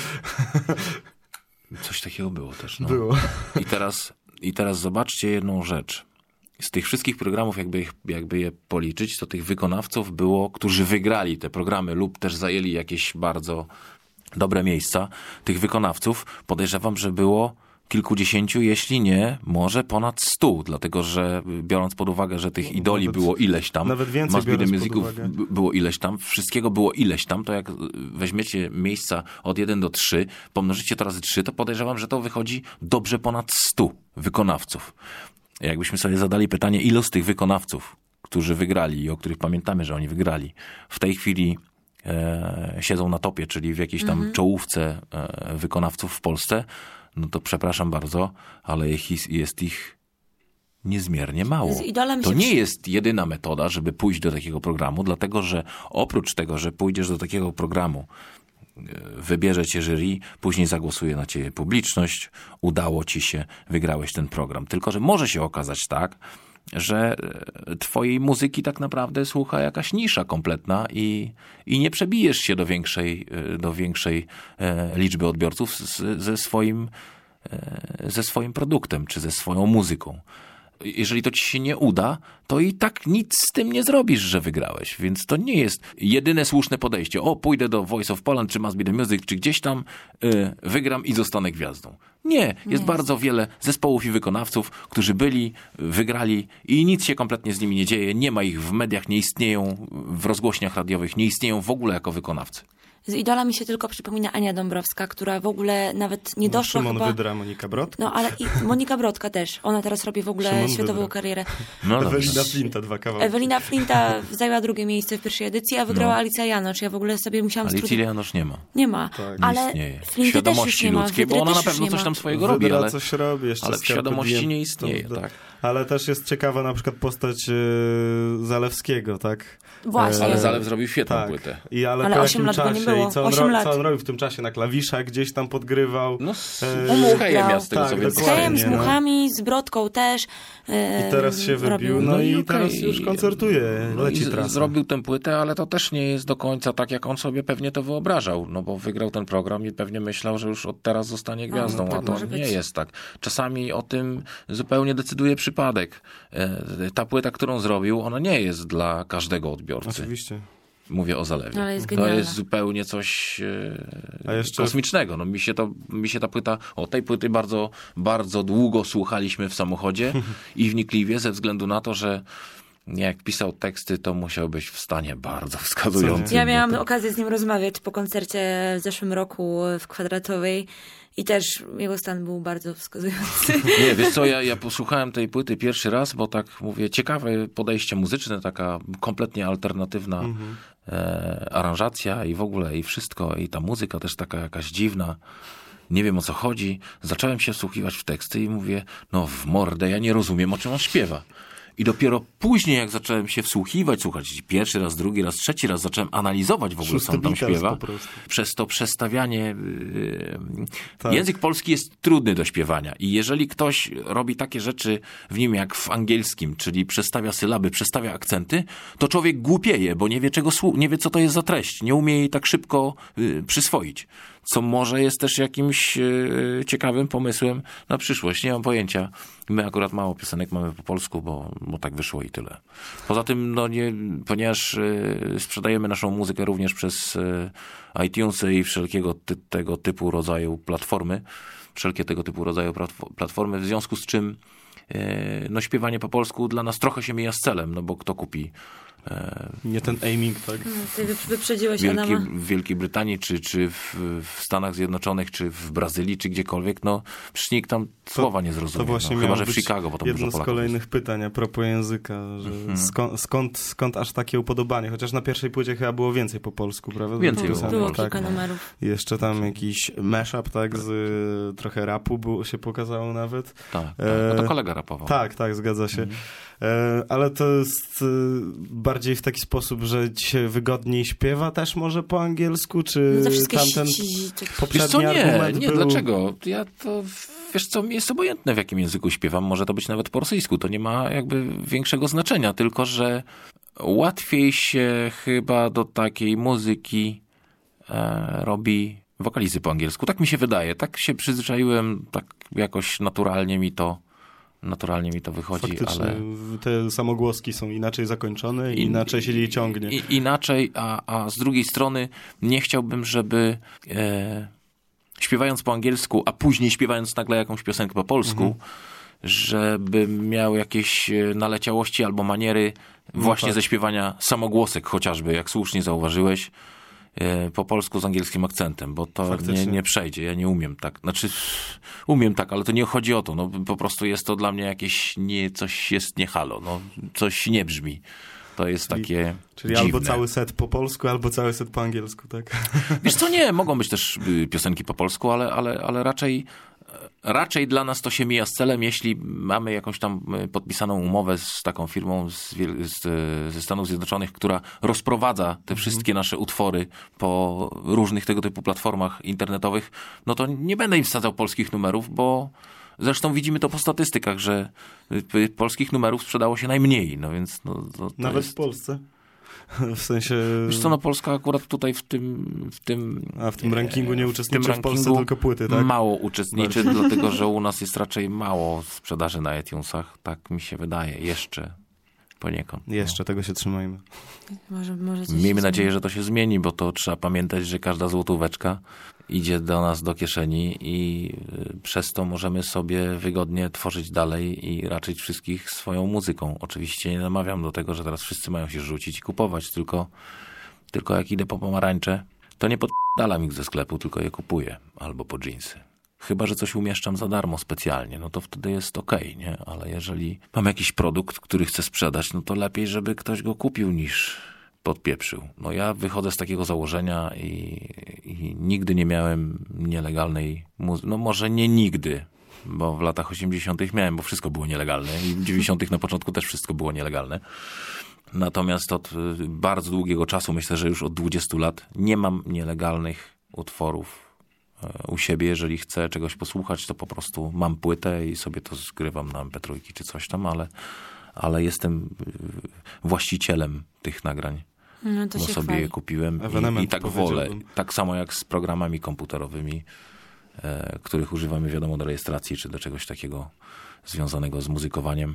Coś takiego było też. No. Było. I teraz, I teraz zobaczcie jedną rzecz. Z tych wszystkich programów, jakby, ich, jakby je policzyć, to tych wykonawców było, którzy wygrali te programy lub też zajęli jakieś bardzo dobre miejsca. Tych wykonawców podejrzewam, że było kilkudziesięciu, jeśli nie, może ponad stu, dlatego że biorąc pod uwagę, że tych idoli Nawet- było ileś tam, nawet więcej Must Be the biorąc pod Musiców uwagę. b- było ileś tam, wszystkiego było ileś tam, to jak weźmiecie miejsca od jeden do trzy, pomnożycie to razy trzy, to podejrzewam, że to wychodzi dobrze ponad stu wykonawców. Jakbyśmy sobie zadali pytanie, ilu z tych wykonawców, którzy wygrali i o których pamiętamy, że oni wygrali, w tej chwili e, siedzą na topie, czyli w jakiejś tam Mhm. czołówce e, wykonawców w Polsce, no to przepraszam bardzo, ale ich, jest ich niezmiernie mało. Z idolem To się nie przy- jest jedyna metoda, żeby pójść do takiego programu, dlatego że oprócz tego, że pójdziesz do takiego programu, e, wybierze cię jury, później zagłosuje na ciebie publiczność, udało ci się, wygrałeś ten program. Tylko że może się okazać tak, że e, twojej muzyki tak naprawdę słucha jakaś nisza kompletna i, i nie przebijesz się do większej, e, do większej e, liczby odbiorców z, ze, swoim, e, ze swoim produktem czy ze swoją muzyką. Jeżeli to ci się nie uda, to i tak nic z tym nie zrobisz, że wygrałeś. Więc to nie jest jedyne słuszne podejście. O, pójdę do Voice of Poland, czy Must Be the Music, czy gdzieś tam y, wygram i zostanę gwiazdą. Nie, jest bardzo wiele zespołów i wykonawców, którzy byli, wygrali i nic się kompletnie z nimi nie dzieje. Nie ma ich w mediach, nie istnieją w rozgłośniach radiowych, nie istnieją w ogóle jako wykonawcy. Z idola mi się tylko przypomina Ania Dąbrowska, która w ogóle nawet nie doszła Szymon chyba... Wydra, Monika Brodka. No ale i Monika Brodka też. Ona teraz robi w ogóle Szymon światową Wydra. karierę. No Ewelina dobrze. Flinta, dwa kawałki. Ewelina Flinta zajęła drugie miejsce w pierwszej edycji, a wygrała No. Alicja Janosz. Ja w ogóle sobie musiałam Ale strudzy- Janusz nie ma. Nie ma. Tak, ale istnieje. Flinty też już Świadomości nie ma. ludzkiej, bo Wydry ona na też już pewno nie coś ma. tam swojego robi, Wydra ale, coś robi, jeszcze ale w Skarpę świadomości Diem, nie to istnieje. w- Tak. Ale też jest ciekawa na przykład postać e, Zalewskiego, tak? Właśnie. Ale Zalew zrobił świetną Tak. płytę. I ale, Ale po osiem jakim lat go nie czasie było. i co on, osiem ro- lat. co on robił w tym czasie na klawiszach, gdzieś tam podgrywał. No z, E, z Hejem ja z tego tak, co wiem. Z dokładnie. Hejem, z no. Muchami, z Brodką też. e, I teraz się wybił, robił. no, No i i okej. teraz już koncertuje, No leci i z- trasa. zrobił tę płytę, ale to też nie jest do końca tak, jak on sobie pewnie to wyobrażał, no bo wygrał ten program i pewnie myślał, że już od teraz zostanie gwiazdą, tak a to może nie być. jest tak. Czasami o tym zupełnie decyduje przypadek. E, Ta płyta, którą zrobił, ona nie jest dla każdego odbiorcy. Oczywiście. Mówię o Zalewie. Ale jest to genialna. jest zupełnie coś A e, jeszcze- kosmicznego. No, mi, się to, mi się ta płyta, o tej płyty bardzo, bardzo długo słuchaliśmy w samochodzie i wnikliwie ze względu na to, że jak pisał teksty, to musiał być w stanie bardzo wskazującym. Ja miałam okazję z nim rozmawiać po koncercie w zeszłym roku w Kwadratowej i też jego stan był bardzo wskazujący. Nie, wiesz co, ja, ja posłuchałem tej płyty pierwszy raz, bo tak mówię, ciekawe podejście muzyczne, taka kompletnie alternatywna e, aranżacja i w ogóle i wszystko, i ta muzyka też taka jakaś dziwna. Nie wiem o co chodzi. Zacząłem się wsłuchiwać w teksty i mówię, no w mordę, ja nie rozumiem o czym on śpiewa. I dopiero później, jak zacząłem się wsłuchiwać, słuchać pierwszy raz, drugi raz, trzeci raz, zacząłem analizować w ogóle, co Szósty on tam Beatles śpiewa. po prostu. Przez to przestawianie... Yy, Tak. Język polski jest trudny do śpiewania i jeżeli ktoś robi takie rzeczy w nim jak w angielskim, czyli przestawia sylaby, przestawia akcenty, to człowiek głupieje, bo nie wie, czego słu- nie wie co to jest za treść, nie umie jej tak szybko yy, przyswoić. Co może jest też jakimś yy, ciekawym pomysłem na przyszłość. Nie mam pojęcia. My akurat mało piosenek mamy po polsku, bo, bo tak wyszło i tyle. Poza tym, no nie, ponieważ yy, sprzedajemy naszą muzykę również przez yy, iTunesy i wszelkiego ty, tego typu rodzaju platformy, wszelkie tego typu rodzaju platfo- platformy, w związku z czym yy, no śpiewanie po polsku dla nas trochę się mija z celem, no bo kto kupi Nie ten aiming, tak? Ty wy- wyprzedziłeś Wielkiej, Adama. w Wielkiej Brytanii, czy, czy w, w Stanach Zjednoczonych, czy w Brazylii, czy gdziekolwiek, no przecież nikt tam słowa nie zrozumie. To właśnie no, miało chyba, że w być Chicago, bo tam jedno dużo z Polaków kolejnych jest. pytań a propos języka, że Mhm. skąd, skąd, skąd aż takie upodobanie? Chociaż na pierwszej płycie chyba było więcej po polsku, prawda? Więcej Było było. pisane, Było tak. kilka numerów. I jeszcze tam jakiś mashup, tak, z y, trochę rapu było, się pokazało nawet. Tak, tak. E, No to kolega rapował. Tak, tak, zgadza się. Mhm. E, ale to jest y, bardziej w taki sposób, że ci się wygodniej śpiewa też może po angielsku, czy No te wszystkie tamten ci, ci, poprzedni Wiesz co, nie, argument nie, był... dlaczego? Ja to, wiesz co, mi jest obojętne w jakim języku śpiewam, może to być nawet po rosyjsku, to nie ma jakby większego znaczenia, tylko że łatwiej się chyba do takiej muzyki e, robi wokalizy po angielsku. Tak mi się wydaje, tak się przyzwyczaiłem, tak jakoś naturalnie mi to naturalnie mi to wychodzi, Faktycznie, ale... te samogłoski są inaczej zakończone i inaczej się je ciągnie. I, inaczej, a, a z drugiej strony nie chciałbym, żeby e, śpiewając po angielsku, a później śpiewając nagle jakąś piosenkę po polsku, Mhm. żeby miał jakieś e, naleciałości albo maniery właśnie tak. ze śpiewania samogłosek chociażby, jak słusznie zauważyłeś, e, po polsku z angielskim akcentem, bo to nie, Faktycznie. nie przejdzie. Ja nie umiem tak. Znaczy, umiem tak, ale to nie chodzi o to. No, po prostu jest to dla mnie jakieś nie, coś jest nie halo. No, coś nie brzmi. To jest Czyli- takie Czyli dziwne. albo cały set po polsku, albo cały set po angielsku, tak? Wiesz co, nie, mogą być też y, piosenki po polsku, ale, ale, ale raczej, raczej dla nas to się mija z celem, jeśli mamy jakąś tam y, podpisaną umowę z taką firmą z, Wiel- z, y, ze Stanów Zjednoczonych, która rozprowadza te wszystkie nasze utwory po różnych tego typu platformach internetowych, no to nie będę im wsadzał polskich numerów, bo zresztą widzimy to po statystykach, że y, polskich numerów sprzedało się najmniej, no więc no, to, to Nawet jest... w Polsce. W sensie... Wiesz co, no Polska akurat tutaj w tym... W tym A w tym rankingu nie w uczestniczy tym w Polsce, rankingu tylko płyty, tak? Mało uczestniczy, dlatego że u nas jest raczej mało sprzedaży na iTunesach. Tak mi się wydaje. Jeszcze poniekąd. no. Jeszcze tego się trzymajmy. Może, może coś Miejmy się nadzieję, że to się zmieni, bo to trzeba pamiętać, że każda złotóweczka idzie do nas do kieszeni i y, przez to możemy sobie wygodnie tworzyć dalej i raczyć wszystkich swoją muzyką. Oczywiście nie namawiam do tego, że teraz wszyscy mają się rzucić i kupować, tylko, tylko jak idę po pomarańcze, to nie poddalam ich ze sklepu, tylko je kupuję albo po dżinsy. Chyba że coś umieszczam za darmo specjalnie, no to wtedy jest okej, nie? Ale jeżeli mam jakiś produkt, który chcę sprzedać, no to lepiej, żeby ktoś go kupił niż podpieprzył. No ja wychodzę z takiego założenia i, i nigdy nie miałem nielegalnej muzyki. No może nie nigdy. bo w latach osiemdziesiątych miałem, bo wszystko było nielegalne i w dziewięćdziesiątych na początku też wszystko było nielegalne. Natomiast od bardzo długiego czasu, myślę, że już od dwudziestu lat, nie mam nielegalnych utworów u siebie. Jeżeli chcę czegoś posłuchać, to po prostu mam płytę i sobie to zgrywam na em pe trzy czy coś tam, ale, ale jestem właścicielem tych nagrań. No to bo się sobie chwali. je kupiłem i, i tak wolę. Tak samo jak z programami komputerowymi, e, których używamy, wiadomo, do rejestracji czy do czegoś takiego związanego z muzykowaniem.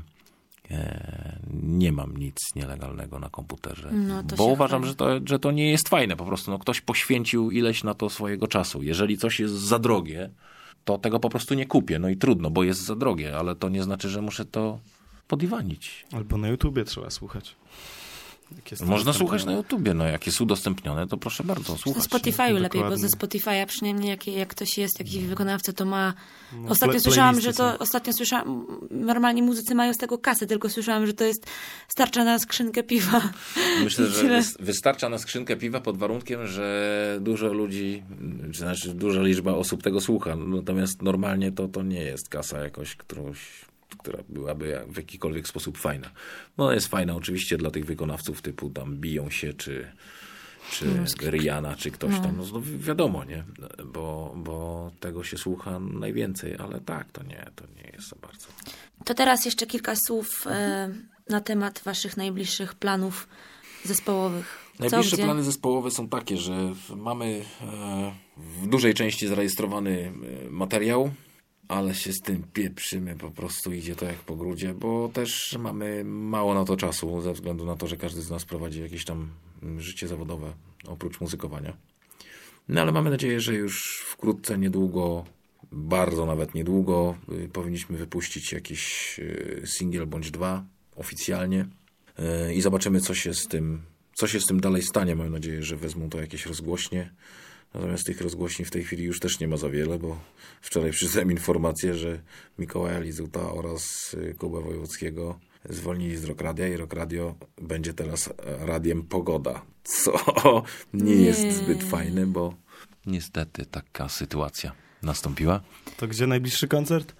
E, nie mam nic nielegalnego na komputerze, No, to bo się uważam, chwali. że to, że to nie jest fajne. Po prostu no, ktoś poświęcił ileś na to swojego czasu. Jeżeli coś jest za drogie, to tego po prostu nie kupię. No i trudno, bo jest za drogie, ale to nie znaczy, że muszę to poddiwanić. Albo na YouTubie trzeba słuchać. Jak jest Można udostępnione. słuchać na YouTubie, no jak jest udostępnione, to proszę bardzo, Na słuchać. Spotify'u lepiej, bo dokładnie. ze Spotify'a przynajmniej jak, jak ktoś jest, jakiś wykonawca, to ma... No, ostatnio play- słyszałam, że playlisty to... są. Ostatnio słyszałam... Normalnie muzycy mają z tego kasę, tylko słyszałam, że to jest... Starcza na skrzynkę piwa. Myślę, I że tyle. wys- wystarcza na skrzynkę piwa pod warunkiem, że dużo ludzi, czy znaczy duża liczba osób tego słucha. Natomiast normalnie to, to nie jest kasa jakoś, którąś, która byłaby w jakikolwiek sposób fajna. No jest fajna oczywiście dla tych wykonawców typu tam Biją się, czy, czy Rihanna, czy ktoś tam. No, no wi- wiadomo, nie? Bo, bo tego się słucha najwięcej, ale tak, to nie, to nie jest za bardzo. To teraz jeszcze kilka słów e, na temat waszych najbliższych planów zespołowych. Co, Najbliższe gdzie? plany zespołowe są takie, że mamy e, w dużej części zarejestrowany e, materiał, ale się z tym pieprzymy, po prostu idzie to jak po grudzie, bo też mamy mało na to czasu, ze względu na to, że każdy z nas prowadzi jakieś tam życie zawodowe, oprócz muzykowania. No ale mamy nadzieję, że już wkrótce, niedługo, bardzo nawet niedługo, y, powinniśmy wypuścić jakiś y, singiel bądź dwa oficjalnie y, i zobaczymy, co się z tym, co się z tym dalej stanie. Mam nadzieję, że wezmą to jakieś rozgłośnie. Natomiast tych rozgłośni w tej chwili już też nie ma za wiele, bo wczoraj przyszedłem informację, że Mikołaja Lizuta oraz y, Kubę Wojewódzkiego zwolnili z Rock Radia i Rock Radio będzie teraz radiem Pogoda, co nie, Nie. jest zbyt fajne, bo niestety taka sytuacja nastąpiła. To gdzie najbliższy koncert?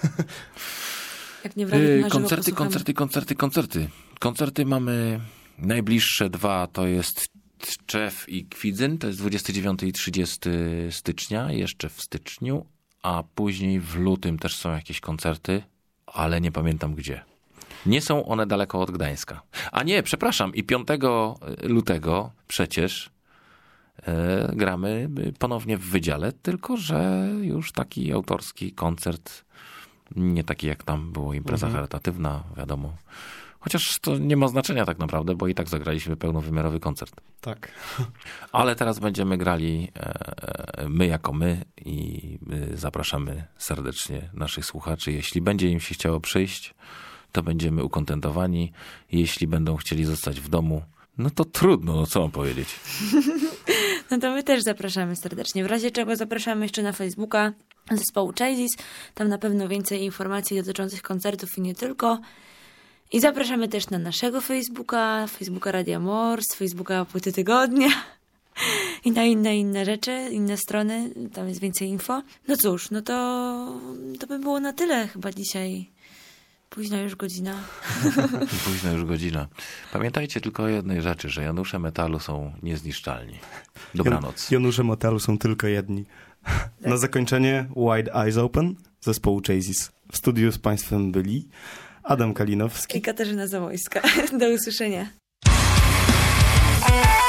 Jak nie w radiu, Yy, na żywo koncerty, posłuchamy. koncerty, koncerty, koncerty. Koncerty mamy najbliższe dwa, to jest Tczew i Kwidzyn, to jest dwudziestego dziewiątego i trzydziestego stycznia, jeszcze w styczniu, a później w lutym też są jakieś koncerty, ale nie pamiętam gdzie. Nie są one daleko od Gdańska. A nie, przepraszam, i piątego lutego przecież e, gramy ponownie w Wydziale, tylko że już taki autorski koncert, nie taki jak tam było impreza Mhm. charytatywna, wiadomo. Chociaż to nie ma znaczenia tak naprawdę, bo i tak zagraliśmy pełnowymiarowy koncert. Tak. Ale teraz będziemy grali e, my jako my i e, zapraszamy serdecznie naszych słuchaczy. Jeśli będzie im się chciało przyjść, to będziemy ukontentowani. Jeśli będą chcieli zostać w domu, no to trudno, no co mam powiedzieć. No to my też zapraszamy serdecznie. W razie czego zapraszamy jeszcze na Facebooka zespołu Chazes. Tam na pewno więcej informacji dotyczących koncertów i nie tylko. I zapraszamy też na naszego Facebooka, Facebooka Radia Mors, Facebooka Płyty Tygodnia i na inne, inne rzeczy, inne strony. Tam jest więcej info. No cóż, no to, to by było na tyle chyba dzisiaj. Późna już godzina. Późna już godzina. Pamiętajcie tylko o jednej rzeczy, że Janusze Metalu są niezniszczalni. Dobranoc. Jan- Janusze Motalu są tylko jedni. Na zakończenie Wide Eyes Open zespołu Chazes. W studiu z Państwem byli Adam Kalinowski I Katarzyna Zamojska. Do usłyszenia. Thank